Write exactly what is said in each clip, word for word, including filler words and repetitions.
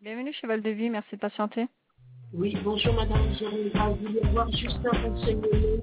Bienvenue chez Val de Vie, merci de patienter. Oui, bonjour madame, j'aimerais voulu avoir juste un renseignement.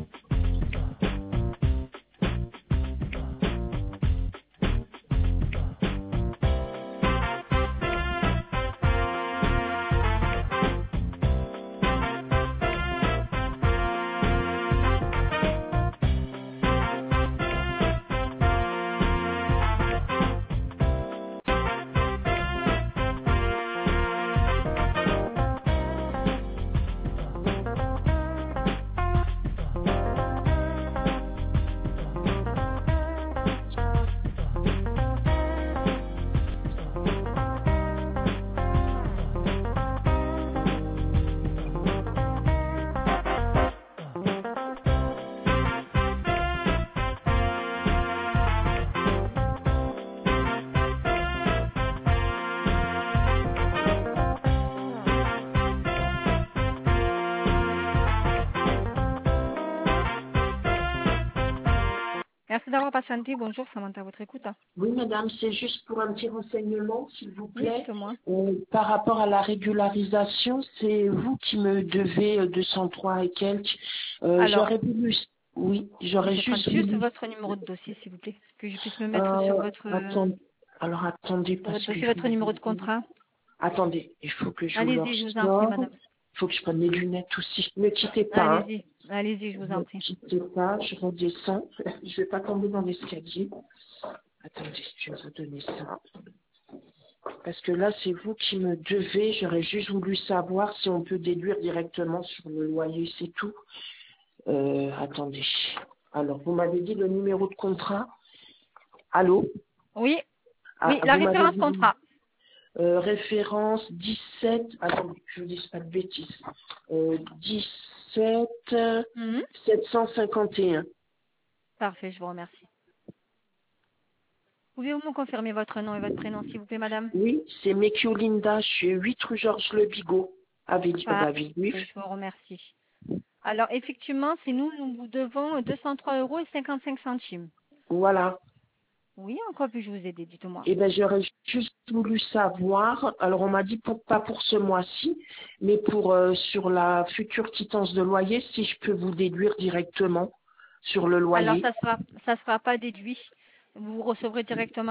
Merci d'avoir patienté. Bonjour, Samantha, à votre écoute. Oui madame, c'est juste pour un petit renseignement, s'il vous Oui, plaît. dites-moi. Euh, par rapport à la régularisation, c'est vous qui me devez euh, deux cent trois et quelques. Euh, Alors, j'aurais voulu, oui, j'aurais je prends juste juste voulu. votre numéro de dossier, s'il vous plaît, que je puisse me mettre sur Euh, votre, euh, attends- alors attendez, sur votre parce que dossier, je votre numéro vous de contrat. attendez, il faut que je vous le Allez-y, je vous en prie, ressors. madame. Il faut que je prenne mes lunettes aussi. Ne quittez pas, hein. Allez-y, allez-y, je vous en Ne prie. quittez pas, je redescends. Je vais pas tomber dans l'escalier. Attendez, je vais vous donner ça. Parce que là, c'est vous qui me devez. J'aurais juste voulu savoir si on peut déduire directement sur le loyer, c'est tout. Euh, attendez. Alors, vous m'avez dit le numéro de contrat. Allô? Oui, oui, Ah, la vous m'avez référence dit contrat. euh, référence dix-sept. Attendez, je ne dis pas de bêtises. Euh, dix-sept Mhm. sept cent cinquante et un. Parfait, je vous remercie. Pouvez-vous me confirmer votre nom et votre prénom, s'il vous plaît, madame? Oui, c'est Mekio Linda. Je suis huit rue Georges Le Bigot, à Ville- euh, à Villejuif. Parfait, je vous remercie. Alors, effectivement, c'est nous, nous vous devons deux cent trois euros et cinquante-cinq centimes. Voilà. Oui, en quoi puis-je vous aider, dites-moi. Eh ben, j'aurais juste voulu savoir. Alors, on m'a dit pour, pas pour ce mois-ci, mais pour euh, sur la future quittance de loyer, si je peux vous déduire directement sur le Alors, loyer. ça sera, ça sera pas déduit. Vous recevrez directement.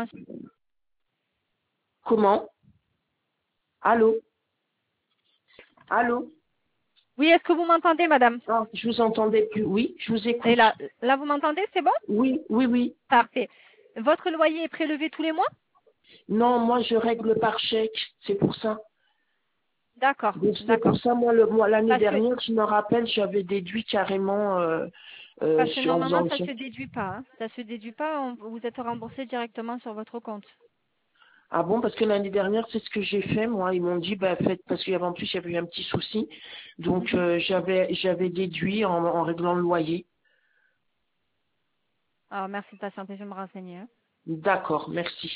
Comment? Allô? Allô? Oui, est-ce que vous m'entendez, madame? Ah, je vous entendais plus. Oui, je vous Et écoute. là, là, vous m'entendez, c'est bon? Oui, oui, oui. Parfait. Votre loyer est prélevé tous les mois? Non, moi, je règle par chèque. C'est pour ça. D'accord, Donc, c'est pour d'accord. ça, moi, le, moi, l'année Parce que, dernière, je me rappelle, j'avais déduit carrément euh, euh, parce que sur en normalement, faisant ça ça. se déduit pas. Hein. Ça se déduit pas. on- vous êtes remboursé directement sur votre compte. Ah bon, parce que l'année dernière, c'est ce que j'ai fait. Moi, ils m'ont dit, bah, faites, parce qu'en plus, il y avait eu un petit souci. Donc, Mhm. euh, j'avais, j'avais déduit en, en réglant le loyer. Alors, merci de patienter, je vais me renseigner. Hein. D'accord, merci.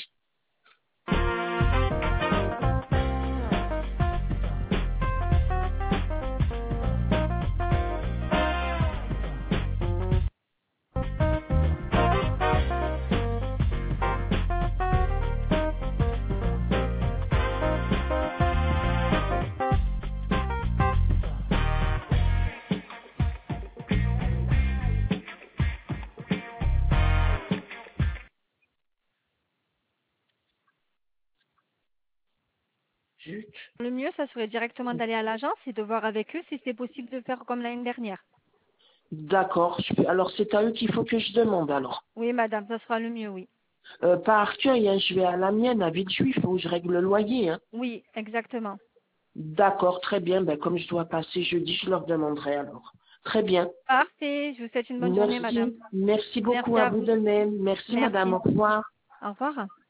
Zut. Le mieux, ça serait directement d'aller à l'agence et de voir avec eux si c'est possible de faire comme l'année dernière. D'accord. je fais- Alors, c'est à eux qu'il faut que je demande, alors. Oui, madame, ça sera le mieux, oui. Euh, pas Arcueil, hein, je vais à la mienne, à Villejuif, où je règle le loyer. Hein. Oui, exactement. D'accord, très bien. Ben, comme je dois passer jeudi, je leur demanderai alors. Très bien. Parfait. Je vous souhaite une bonne journée, madame. Merci. Merci beaucoup Merci à à vous vous. de même. Merci, madame. Merci. Au revoir. Au revoir.